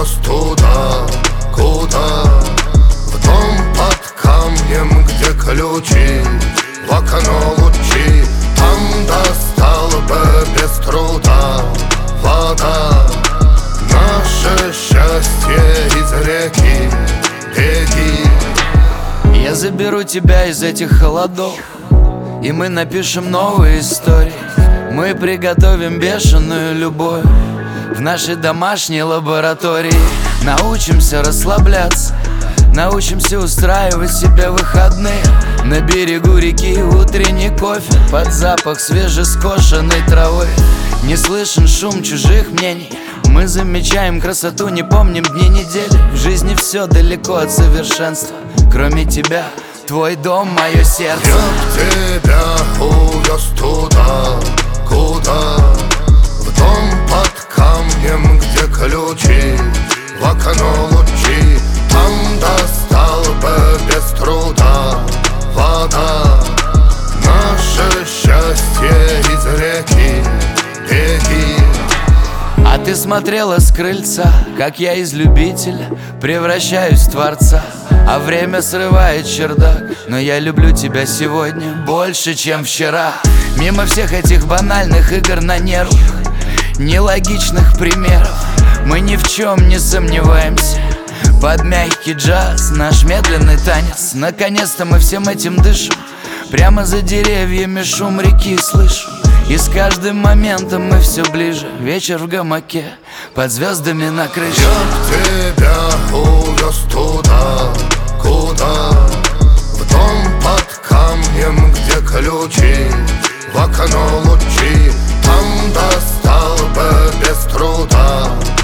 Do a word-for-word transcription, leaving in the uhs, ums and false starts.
увез туда, куда? В дом под камнем, где ключи, в окно лучи. Там достал бы без труда вода. Наше счастье из реки, беги. Я заберу тебя из этих холодов, и мы напишем новые истории. Мы приготовим бешеную любовь в нашей домашней лаборатории. Научимся расслабляться, научимся устраивать себе выходные. На берегу реки утренний кофе под запах свежескошенной травы. Не слышен шум чужих мнений, мы замечаем красоту, не помним дни недели. В жизни все далеко от совершенства, кроме тебя, твой дом, мое сердце. Я тебя увез туда, куда? В дом под камнем, где ключи, в окно лучи. Там достал бы без труда вода. Наше счастье из реки, беги. А ты смотрела с крыльца, как я из любителя превращаюсь в творца. А время срывает чердак, но я люблю тебя сегодня больше, чем вчера. Мимо всех этих банальных игр на нервах, нелогичных примеров, мы ни в чем не сомневаемся. Под мягкий джаз наш медленный танец. Наконец-то мы всем этим дышим. Прямо за деревьями шум реки слышим. И с каждым моментом мы все ближе. Вечер в гамаке, под звездами на крыше. Я тебя увез туда, куда? В дом под камнем, где ключи, в окно лучи. Там достал бы без труда